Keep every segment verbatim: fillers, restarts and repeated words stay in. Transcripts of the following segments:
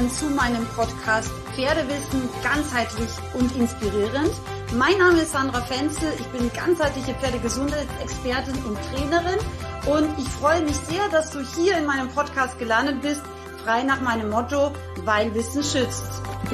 willkommen zu meinem Podcast Pferdewissen ganzheitlich und inspirierend. Mein Name ist Sandra Fenzel, ich bin ganzheitliche Pferdegesundheitsexpertin und Trainerin und ich freue mich sehr, dass du hier in meinem Podcast gelandet bist, frei nach meinem Motto, weil Wissen schützt.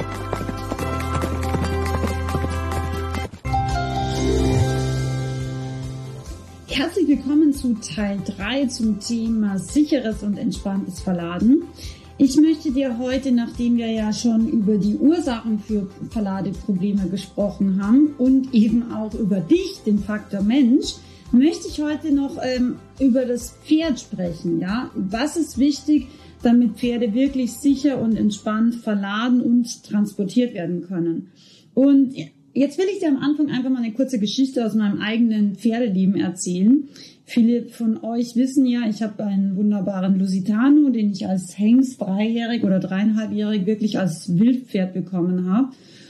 Herzlich willkommen zu Teil drei zum Thema sicheres und entspanntes Verladen. Ich möchte dir heute, nachdem wir ja schon über die Ursachen für Verladeprobleme gesprochen haben und eben auch über dich, den Faktor Mensch, möchte ich heute noch ähm, über das Pferd sprechen. Ja? Was ist wichtig, damit Pferde wirklich sicher und entspannt verladen und transportiert werden können? Und jetzt will ich dir am Anfang einfach mal eine kurze Geschichte aus meinem eigenen Pferdeleben erzählen. Viele von euch wissen ja, ich habe einen wunderbaren Lusitano, den ich als Hengst dreijährig oder dreieinhalbjährig wirklich als Wildpferd bekommen habe.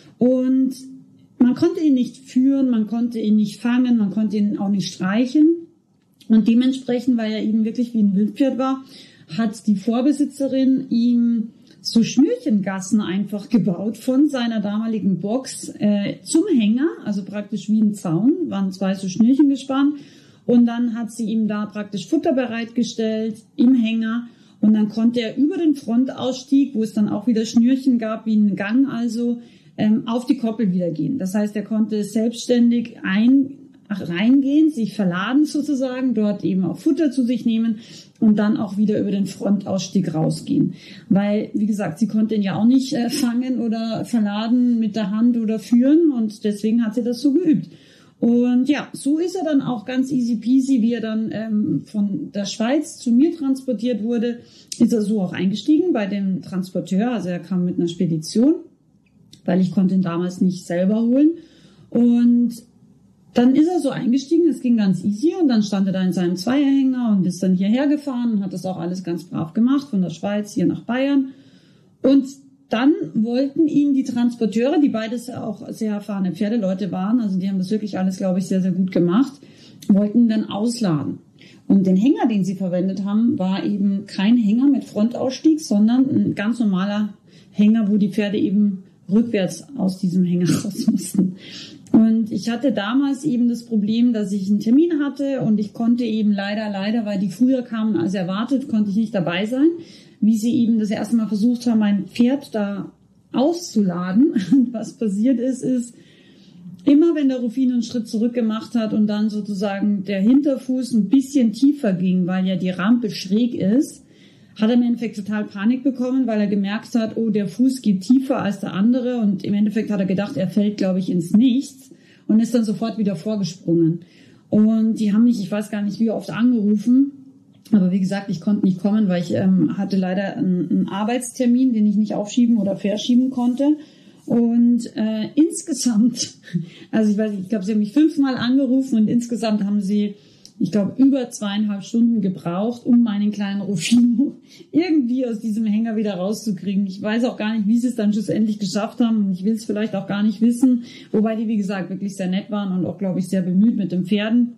Und man konnte ihn nicht führen, man konnte ihn nicht fangen, man konnte ihn auch nicht streicheln. Und dementsprechend, weil er eben wirklich wie ein Wildpferd war, hat die Vorbesitzerin ihm so Schnürchengassen einfach gebaut von seiner damaligen Box äh, zum Hänger, also praktisch wie ein Zaun, waren zwei so Schnürchen gespannt und dann hat sie ihm da praktisch Futter bereitgestellt im Hänger und dann konnte er über den Frontausstieg, wo es dann auch wieder Schnürchen gab, wie einen Gang also, ähm, auf die Koppel wieder gehen. Das heißt, er konnte selbstständig ein reingehen, sich verladen sozusagen, dort eben auch Futter zu sich nehmen und dann auch wieder über den Frontausstieg rausgehen. Weil, wie gesagt, sie konnte ihn ja auch nicht äh, fangen oder verladen mit der Hand oder führen und deswegen hat sie das so geübt. Und ja, so ist er dann auch ganz easy peasy, wie er dann ähm, von der Schweiz zu mir transportiert wurde, ist er so auch eingestiegen bei dem Transporteur. Also er kam mit einer Spedition, weil ich konnte ihn damals nicht selber holen. Und dann ist er so eingestiegen, es ging ganz easy und dann stand er da in seinem Zweierhänger und ist dann hierher gefahren und hat das auch alles ganz brav gemacht, von der Schweiz hier nach Bayern. Und dann wollten ihn die Transporteure, die beides auch sehr erfahrene Pferdeleute waren, also die haben das wirklich alles, glaube ich, sehr, sehr gut gemacht, wollten dann ausladen. Und den Hänger, den sie verwendet haben, war eben kein Hänger mit Frontausstieg, sondern ein ganz normaler Hänger, wo die Pferde eben rückwärts aus diesem Hänger raus mussten. Und ich hatte damals eben das Problem, dass ich einen Termin hatte und ich konnte eben leider, leider, weil die früher kamen als erwartet, konnte ich nicht dabei sein, wie sie eben das erste Mal versucht haben, mein Pferd da auszuladen. Und was passiert ist, ist, immer wenn der Rufino einen Schritt zurück gemacht hat und dann sozusagen der Hinterfuß ein bisschen tiefer ging, weil ja die Rampe schräg ist, hat er im Endeffekt total Panik bekommen, weil er gemerkt hat, oh, der Fuß geht tiefer als der andere und im Endeffekt hat er gedacht, er fällt, glaube ich, ins Nichts und ist dann sofort wieder vorgesprungen. Und die haben mich, ich weiß gar nicht wie oft angerufen, aber wie gesagt, ich konnte nicht kommen, weil ich ähm, hatte leider einen, einen Arbeitstermin, den ich nicht aufschieben oder verschieben konnte. Und äh, insgesamt, also ich weiß nicht, ich glaube, sie haben mich fünfmal angerufen und insgesamt haben sie, ich glaube, über zweieinhalb Stunden gebraucht, um meinen kleinen Rufino irgendwie aus diesem Hänger wieder rauszukriegen. Ich weiß auch gar nicht, wie sie es dann schlussendlich geschafft haben. Und ich will es vielleicht auch gar nicht wissen. Wobei die, wie gesagt, wirklich sehr nett waren und auch, glaube ich, sehr bemüht mit den Pferden.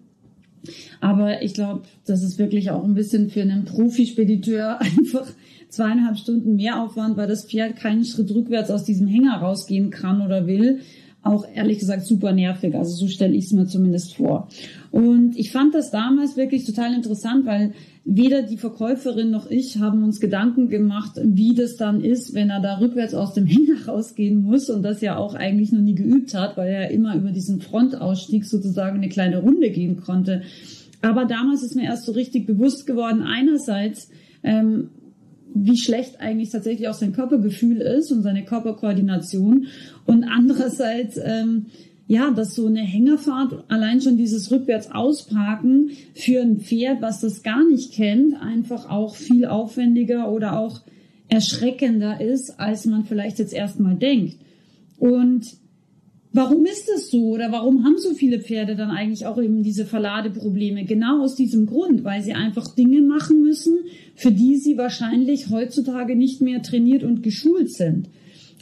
Aber ich glaube, das ist wirklich auch ein bisschen für einen Profispediteur einfach zweieinhalb Stunden mehr Aufwand, weil das Pferd keinen Schritt rückwärts aus diesem Hänger rausgehen kann oder will. Auch ehrlich gesagt super nervig, also so stelle ich es mir zumindest vor. Und ich fand das damals wirklich total interessant, weil weder die Verkäuferin noch ich haben uns Gedanken gemacht, wie das dann ist, wenn er da rückwärts aus dem Hänger rausgehen muss und das ja auch eigentlich noch nie geübt hat, weil er immer über diesen Frontausstieg sozusagen eine kleine Runde gehen konnte. Aber damals ist mir erst so richtig bewusst geworden, einerseits, ähm, wie schlecht eigentlich tatsächlich auch sein Körpergefühl ist und seine Körperkoordination und andererseits, ähm, ja, dass so eine Hängerfahrt, allein schon dieses rückwärts ausparken für ein Pferd, was das gar nicht kennt, einfach auch viel aufwendiger oder auch erschreckender ist, als man vielleicht jetzt erstmal denkt. Und warum ist das so oder warum haben so viele Pferde dann eigentlich auch eben diese Verladeprobleme? Genau aus diesem Grund, weil sie einfach Dinge machen müssen, für die sie wahrscheinlich heutzutage nicht mehr trainiert und geschult sind.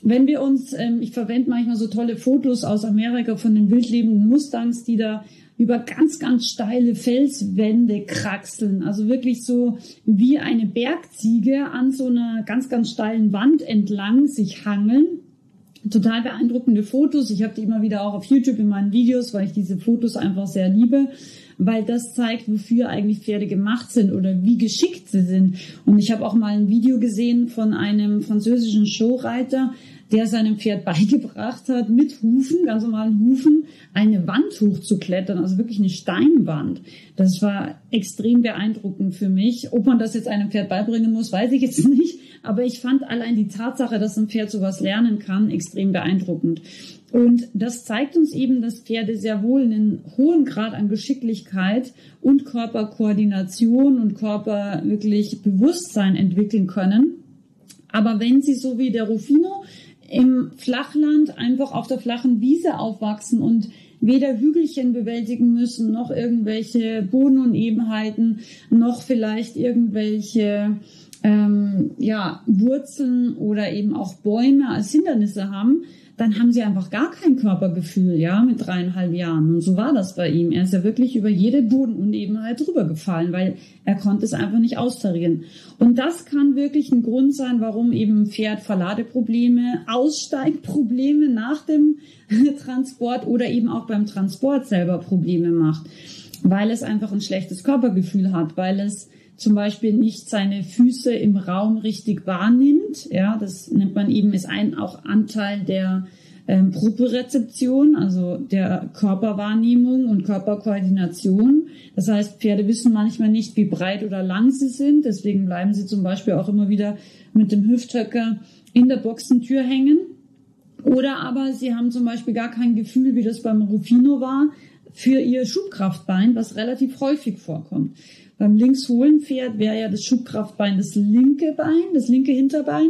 wenn wir uns, ähm, ich verwende manchmal so tolle Fotos aus Amerika von den wildlebenden Mustangs, die da über ganz, ganz steile Felswände kraxeln. Also wirklich so wie eine Bergziege an so einer ganz, ganz steilen Wand entlang sich hangeln. Total beeindruckende Fotos. Ich habe die immer wieder auch auf YouTube in meinen Videos, weil ich diese Fotos einfach sehr liebe, weil das zeigt, wofür eigentlich Pferde gemacht sind oder wie geschickt sie sind. Und ich habe auch mal ein Video gesehen von einem französischen Showreiter, der seinem Pferd beigebracht hat, mit Hufen, ganz normalen Hufen, eine Wand hochzuklettern, also wirklich eine Steinwand. Das war extrem beeindruckend für mich. Ob man das jetzt einem Pferd beibringen muss, weiß ich jetzt nicht. Aber ich fand allein die Tatsache, dass ein Pferd sowas lernen kann, extrem beeindruckend. Und das zeigt uns eben, dass Pferde sehr wohl einen hohen Grad an Geschicklichkeit und Körperkoordination und Körper wirklich Bewusstsein entwickeln können. Aber wenn sie so wie der Rufino im Flachland einfach auf der flachen Wiese aufwachsen und weder Hügelchen bewältigen müssen, noch irgendwelche Bodenunebenheiten, noch vielleicht irgendwelche ähm, ja, Wurzeln oder eben auch Bäume als Hindernisse haben, dann haben sie einfach gar kein Körpergefühl, ja, mit dreieinhalb Jahren. Und so war das bei ihm. Er ist ja wirklich über jede Bodenunebenheit drüber gefallen, weil er konnte es einfach nicht austarieren. Und das kann wirklich ein Grund sein, warum eben ein Pferd Verladeprobleme, Aussteigprobleme nach dem Transport oder eben auch beim Transport selber Probleme macht. Weil es einfach ein schlechtes Körpergefühl hat, weil es zum Beispiel nicht seine Füße im Raum richtig wahrnimmt. Ja, das nennt man eben, ist ein auch Anteil der ähm, Propriozeption, also der Körperwahrnehmung und Körperkoordination. Das heißt, Pferde wissen manchmal nicht, wie breit oder lang sie sind. Deswegen bleiben sie zum Beispiel auch immer wieder mit dem Hüfthöcker in der Boxentür hängen. Oder aber sie haben zum Beispiel gar kein Gefühl, wie das beim Rufino war, für ihr Schubkraftbein, was relativ häufig vorkommt. Beim Linksfohlenpferd wäre ja das Schubkraftbein das linke Bein, das linke Hinterbein.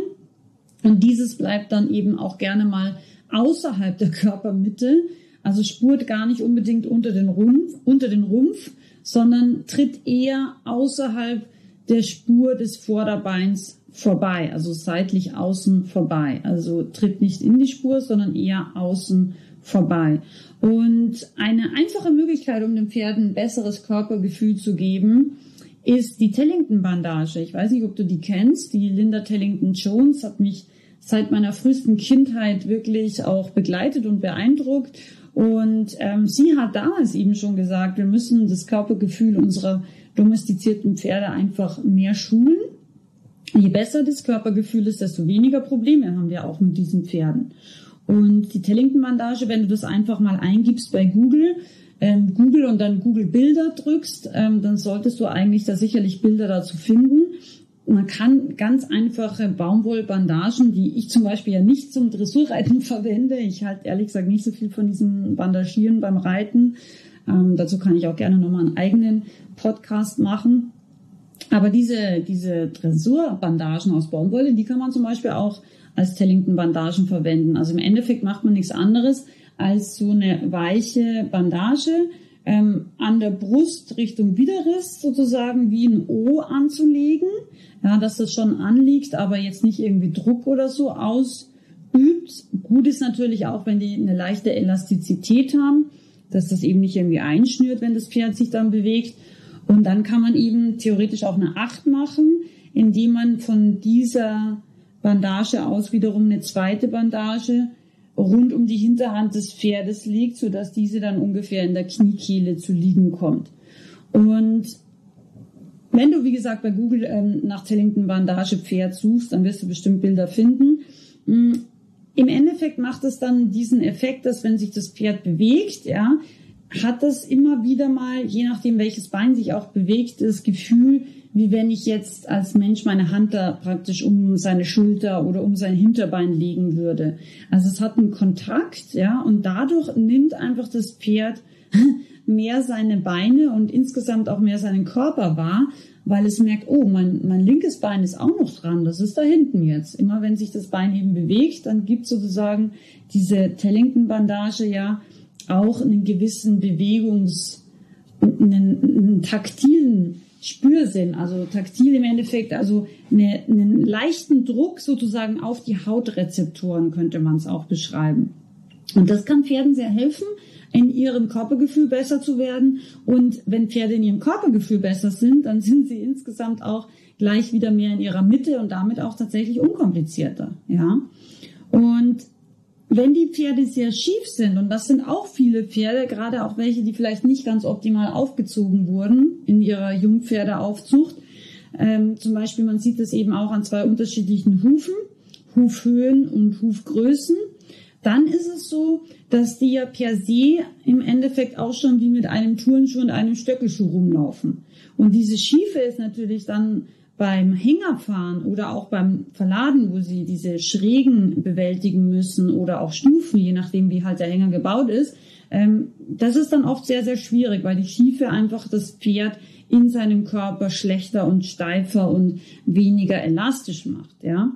Und dieses bleibt dann eben auch gerne mal außerhalb der Körpermitte. Also spurt gar nicht unbedingt unter den Rumpf, unter den Rumpf, sondern tritt eher außerhalb der Spur des Vorderbeins vorbei, also seitlich außen vorbei. Also tritt nicht in die Spur, sondern eher außen vorbei. Und eine einfache Möglichkeit, um dem Pferd ein besseres Körpergefühl zu geben, ist die Tellington-Bandage. Ich weiß nicht, ob du die kennst. Die Linda Tellington-Jones hat mich seit meiner frühesten Kindheit wirklich auch begleitet und beeindruckt. Und ähm, sie hat damals eben schon gesagt, wir müssen das Körpergefühl unserer domestizierten Pferde einfach mehr schulen. Je besser das Körpergefühl ist, desto weniger Probleme haben wir auch mit diesen Pferden. Und die Tellington-Bandage, wenn du das einfach mal eingibst bei Google, ähm, Google und dann Google Bilder drückst, ähm, dann solltest du eigentlich da sicherlich Bilder dazu finden. Man kann ganz einfache Baumwollbandagen, die ich zum Beispiel ja nicht zum Dressurreiten verwende. Ich halte ehrlich gesagt nicht so viel von diesem Bandagieren beim Reiten. Ähm, dazu kann ich auch gerne nochmal einen eigenen Podcast machen. Aber diese, diese Dressurbandagen aus Baumwolle, die kann man zum Beispiel auch als Tellington-Bandagen verwenden. Also im Endeffekt macht man nichts anderes, als so eine weiche Bandage ähm, an der Brust Richtung Widerriss sozusagen wie ein O anzulegen. Ja, dass das schon anliegt, aber jetzt nicht irgendwie Druck oder so ausübt. Gut ist natürlich auch, wenn die eine leichte Elastizität haben, dass das eben nicht irgendwie einschnürt, wenn das Pferd sich dann bewegt. Und dann kann man eben theoretisch auch eine Acht machen, indem man von dieser Bandage aus wiederum eine zweite Bandage rund um die Hinterhand des Pferdes legt, sodass diese dann ungefähr in der Kniekehle zu liegen kommt. Und wenn du, wie gesagt, bei Google ähm, nach Tellington-Bandage Pferd suchst, dann wirst du bestimmt Bilder finden. Im Endeffekt macht es dann diesen Effekt, dass wenn sich das Pferd bewegt, ja, hat das immer wieder mal, je nachdem welches Bein sich auch bewegt, das Gefühl, wie wenn ich jetzt als Mensch meine Hand da praktisch um seine Schulter oder um sein Hinterbein legen würde. Also es hat einen Kontakt, ja, und dadurch nimmt einfach das Pferd mehr seine Beine und insgesamt auch mehr seinen Körper wahr, weil es merkt, oh, mein, mein linkes Bein ist auch noch dran, das ist da hinten jetzt. Immer wenn sich das Bein eben bewegt, dann gibt sozusagen diese Tellington-Bandage ja auch einen gewissen Bewegungs-, einen, einen taktilen Spürsinn, also taktil im Endeffekt, also eine, einen leichten Druck sozusagen auf die Hautrezeptoren könnte man es auch beschreiben. Und das kann Pferden sehr helfen, in ihrem Körpergefühl besser zu werden. Und wenn Pferde in ihrem Körpergefühl besser sind, dann sind sie insgesamt auch gleich wieder mehr in ihrer Mitte und damit auch tatsächlich unkomplizierter. Ja. Und wenn die Pferde sehr schief sind, und das sind auch viele Pferde, gerade auch welche, die vielleicht nicht ganz optimal aufgezogen wurden in ihrer Jungpferdeaufzucht, ähm, zum Beispiel, man sieht es eben auch an zwei unterschiedlichen Hufen, Hufhöhen und Hufgrößen, dann ist es so, dass die ja per se im Endeffekt auch schon wie mit einem Turnschuh und einem Stöckelschuh rumlaufen. Und diese Schiefe ist natürlich dann beim Hängerfahren oder auch beim Verladen, wo sie diese Schrägen bewältigen müssen oder auch Stufen, je nachdem wie halt der Hänger gebaut ist, ähm, das ist dann oft sehr, sehr schwierig, weil die Schiefe einfach das Pferd in seinem Körper schlechter und steifer und weniger elastisch macht, ja.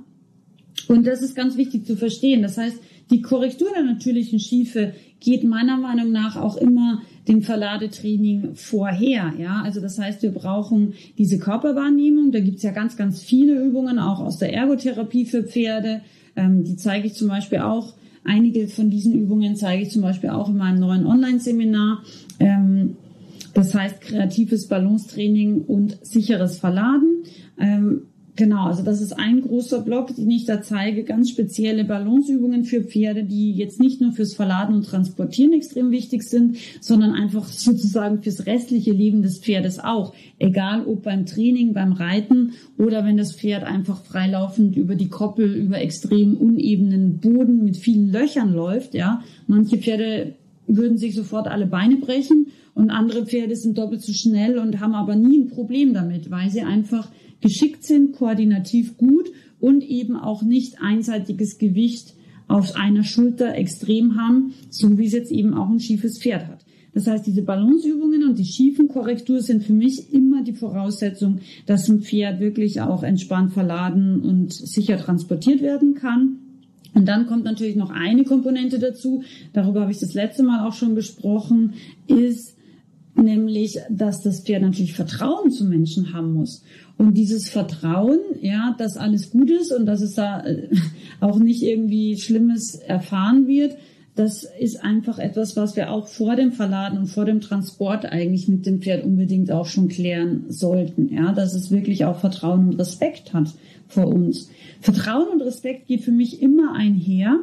Und das ist ganz wichtig zu verstehen. Das heißt, die Korrektur der natürlichen Schiefe geht meiner Meinung nach auch immer dem Verladetraining vorher. Ja, also das heißt, wir brauchen diese Körperwahrnehmung. Da gibt's ja ganz, ganz viele Übungen, auch aus der Ergotherapie für Pferde. Ähm, die zeige ich zum Beispiel auch. Einige von diesen Übungen zeige ich zum Beispiel auch in meinem neuen Online-Seminar. Ähm, das heißt kreatives Balancetraining und sicheres Verladen. Ähm, Genau, also das ist ein großer Block, den ich da zeige, ganz spezielle Balanceübungen für Pferde, die jetzt nicht nur fürs Verladen und Transportieren extrem wichtig sind, sondern einfach sozusagen fürs restliche Leben des Pferdes auch. Egal ob beim Training, beim Reiten oder wenn das Pferd einfach freilaufend über die Koppel, über extrem unebenen Boden mit vielen Löchern läuft. Ja, manche Pferde würden sich sofort alle Beine brechen und andere Pferde sind doppelt so schnell und haben aber nie ein Problem damit, weil sie einfach geschickt sind, koordinativ gut und eben auch nicht einseitiges Gewicht auf einer Schulter extrem haben, so wie es jetzt eben auch ein schiefes Pferd hat. Das heißt, diese Balanceübungen und die Schiefenkorrektur sind für mich immer die Voraussetzung, dass ein Pferd wirklich auch entspannt verladen und sicher transportiert werden kann. Und dann kommt natürlich noch eine Komponente dazu, darüber habe ich das letzte Mal auch schon gesprochen, ist nämlich, dass das Pferd natürlich Vertrauen zu Menschen haben muss. Und dieses Vertrauen, ja, dass alles gut ist und dass es da auch nicht irgendwie Schlimmes erfahren wird, das ist einfach etwas, was wir auch vor dem Verladen und vor dem Transport eigentlich mit dem Pferd unbedingt auch schon klären sollten, ja, dass es wirklich auch Vertrauen und Respekt hat vor uns. Vertrauen und Respekt geht für mich immer einher.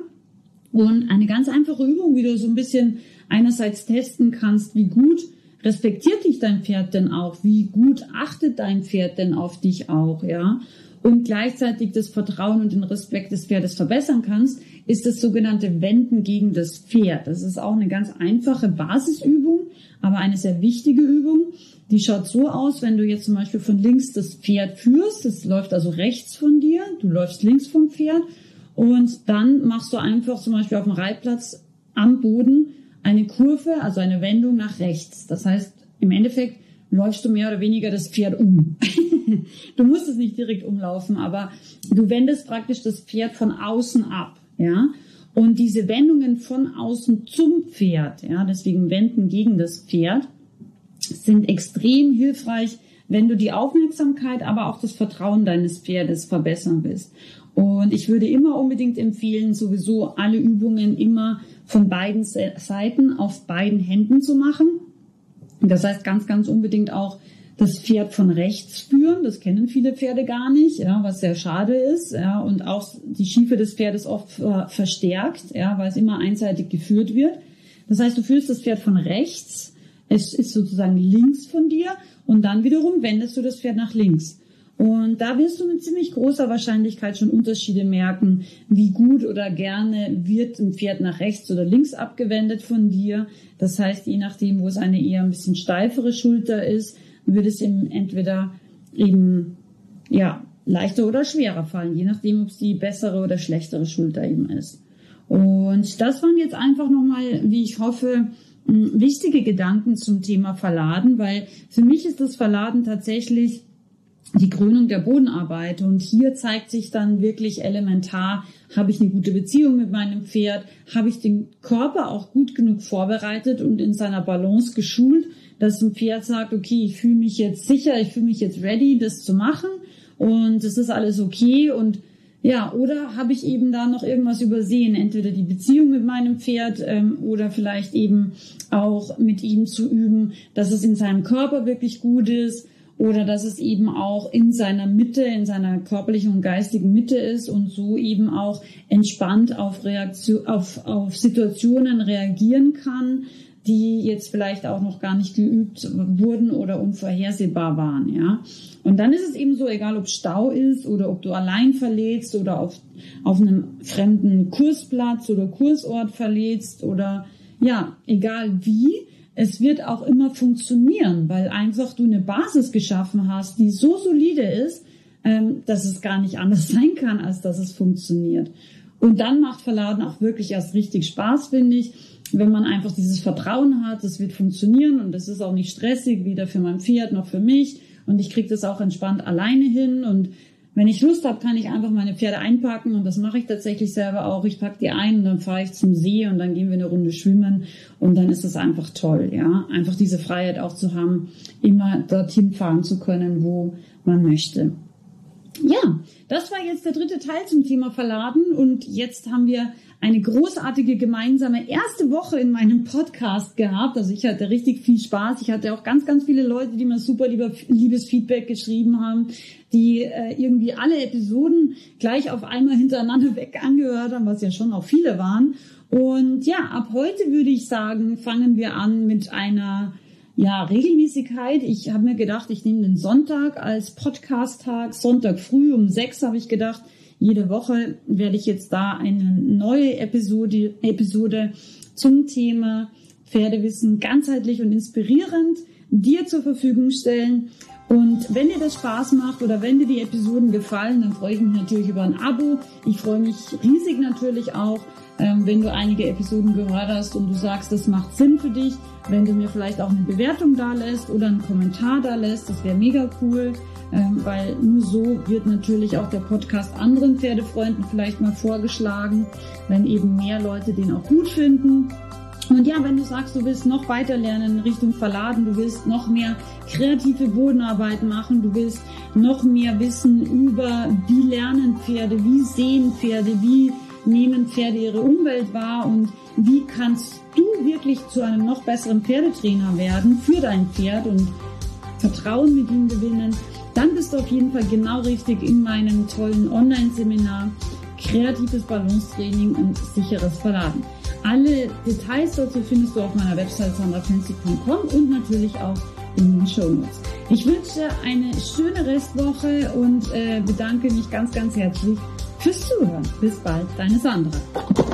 Und eine ganz einfache Übung, wie du so ein bisschen einerseits testen kannst, wie gut respektiert dich dein Pferd denn auch? Wie gut achtet dein Pferd denn auf dich auch, ja? Und gleichzeitig das Vertrauen und den Respekt des Pferdes verbessern kannst, ist das sogenannte Wenden gegen das Pferd. Das ist auch eine ganz einfache Basisübung, aber eine sehr wichtige Übung. Die schaut so aus, wenn du jetzt zum Beispiel von links das Pferd führst, das läuft also rechts von dir, du läufst links vom Pferd und dann machst du einfach zum Beispiel auf dem Reitplatz am Boden eine Kurve, also eine Wendung nach rechts. Das heißt, im Endeffekt läufst du mehr oder weniger das Pferd um. Du musst es nicht direkt umlaufen, aber du wendest praktisch das Pferd von außen ab, ja. Und diese Wendungen von außen zum Pferd, ja, deswegen Wenden gegen das Pferd, sind extrem hilfreich, wenn du die Aufmerksamkeit, aber auch das Vertrauen deines Pferdes verbessern willst. Und ich würde immer unbedingt empfehlen, sowieso alle Übungen immer von beiden Seiten auf beiden Händen zu machen. Das heißt ganz, ganz unbedingt auch das Pferd von rechts führen. Das kennen viele Pferde gar nicht, ja, was sehr schade ist. Ja, und auch die Schiefe des Pferdes oft äh, verstärkt, ja, weil es immer einseitig geführt wird. Das heißt, du führst das Pferd von rechts, es ist sozusagen links von dir und dann wiederum wendest du das Pferd nach links. Und da wirst du mit ziemlich großer Wahrscheinlichkeit schon Unterschiede merken, wie gut oder gerne wird ein Pferd nach rechts oder links abgewendet von dir. Das heißt, je nachdem, wo es eine eher ein bisschen steifere Schulter ist, wird es ihm entweder eben ja leichter oder schwerer fallen, je nachdem, ob es die bessere oder schlechtere Schulter eben ist. Und das waren jetzt einfach nochmal, wie ich hoffe, wichtige Gedanken zum Thema Verladen, weil für mich ist das Verladen tatsächlich die Krönung der Bodenarbeit. Und hier zeigt sich dann wirklich elementar, habe ich eine gute Beziehung mit meinem Pferd, habe ich den Körper auch gut genug vorbereitet und in seiner Balance geschult, dass ein Pferd sagt, okay, ich fühle mich jetzt sicher, ich fühle mich jetzt ready, das zu machen und es ist alles okay. Und ja, oder habe ich eben da noch irgendwas übersehen, entweder die Beziehung mit meinem Pferd ähm, oder vielleicht eben auch mit ihm zu üben, dass es in seinem Körper wirklich gut ist, oder dass es eben auch in seiner Mitte, in seiner körperlichen und geistigen Mitte ist und so eben auch entspannt auf Reaktion, auf, auf Situationen reagieren kann, die jetzt vielleicht auch noch gar nicht geübt wurden oder unvorhersehbar waren, ja. Und dann ist es eben so, egal ob Stau ist oder ob du allein verletzt oder auf, auf einem fremden Kursplatz oder Kursort verletzt oder ja, egal wie, es wird auch immer funktionieren, weil einfach du eine Basis geschaffen hast, die so solide ist, ähm, dass es gar nicht anders sein kann, als dass es funktioniert. Und dann macht Verladen auch wirklich erst richtig Spaß, finde ich, wenn man einfach dieses Vertrauen hat, es wird funktionieren und es ist auch nicht stressig, weder für mein Pferd noch für mich. Und ich kriege das auch entspannt alleine hin und wenn ich Lust habe, kann ich einfach meine Pferde einpacken und das mache ich tatsächlich selber auch. Ich packe die ein und dann fahre ich zum See und dann gehen wir eine Runde schwimmen und dann ist es einfach toll, ja. Einfach diese Freiheit auch zu haben, immer dorthin fahren zu können, wo man möchte. Ja, das war jetzt der dritte Teil zum Thema Verladen und jetzt haben wir eine großartige gemeinsame erste Woche in meinem Podcast gehabt. Also ich hatte richtig viel Spaß. Ich hatte auch ganz, ganz viele Leute, die mir super lieber, liebes Feedback geschrieben haben, die äh, irgendwie alle Episoden gleich auf einmal hintereinander weg angehört haben, was ja schon auch viele waren. Und ja, ab heute würde ich sagen, fangen wir an mit einer ja, Regelmäßigkeit. Ich habe mir gedacht, ich nehme den Sonntag als Podcast-Tag. Sonntag früh um sechs habe ich gedacht, jede Woche werde ich jetzt da eine neue Episode, Episode zum Thema Pferdewissen ganzheitlich und inspirierend dir zur Verfügung stellen. Und wenn dir das Spaß macht oder wenn dir die Episoden gefallen, dann freue ich mich natürlich über ein Abo. Ich freue mich riesig natürlich auch, ähm, wenn du einige Episoden gehört hast und du sagst, das macht Sinn für dich, wenn du mir vielleicht auch eine Bewertung da lässt oder einen Kommentar da lässt, das wäre mega cool, ähm, weil nur so wird natürlich auch der Podcast anderen Pferdefreunden vielleicht mal vorgeschlagen, wenn eben mehr Leute den auch gut finden. Und ja, wenn du sagst, du willst noch weiter lernen in Richtung Verladen, du willst noch mehr kreative Bodenarbeit machen, du willst noch mehr wissen über, wie lernen Pferde, wie sehen Pferde, wie nehmen Pferde ihre Umwelt wahr und wie kannst du wirklich zu einem noch besseren Pferdetrainer werden für dein Pferd und Vertrauen mit ihm gewinnen, dann bist du auf jeden Fall genau richtig in meinem tollen Online-Seminar Kreatives Balancetraining und sicheres Verladen. Alle Details dazu findest du auf meiner Website sandra fenzik punkt com und natürlich auch in den Shownotes. Ich wünsche dir eine schöne Restwoche und äh, bedanke mich ganz, ganz herzlich fürs Zuhören. Bis bald, deine Sandra.